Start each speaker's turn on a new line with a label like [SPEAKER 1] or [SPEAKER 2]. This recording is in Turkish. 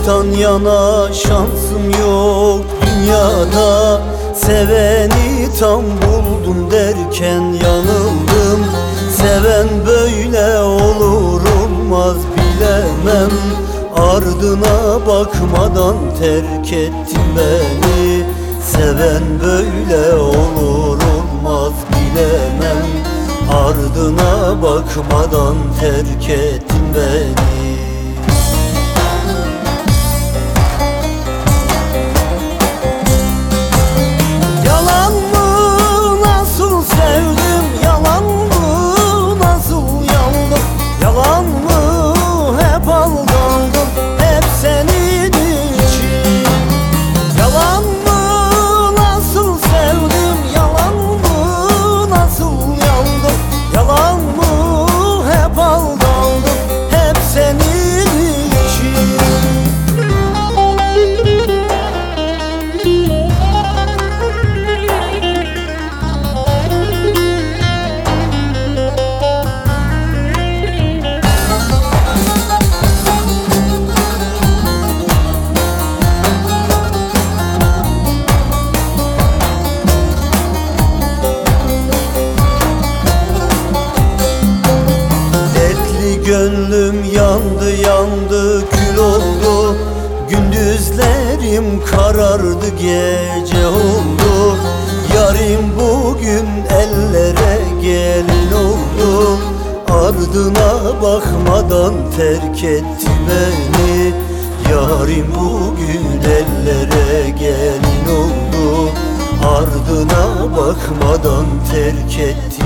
[SPEAKER 1] Aşktan yana şansım yok dünyada, seveni tam buldum derken yanıldım. Seven böyle olur olmaz bilemem, ardına bakmadan terk ettin beni. Seven böyle olur olmaz bilemem, ardına bakmadan terk ettin beni.
[SPEAKER 2] Gönlüm yandı yandı kül oldu, gündüzlerim karardı gece oldu. Yarim bugün ellere gelin oldu, ardına bakmadan terk etti beni. Yarim bugün ellere gelin oldu, ardına bakmadan terk etti